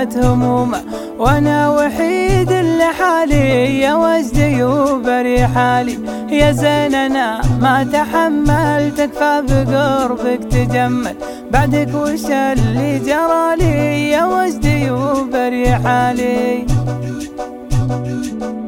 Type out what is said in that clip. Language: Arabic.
ذابت همومه وانا وحيد لحالي، يا وجدي وبري حالي يا زين انا ما تحملت، اكفى بقربك تجمل بعدك وش اللي جرالي، يا وجدي وبري حالي.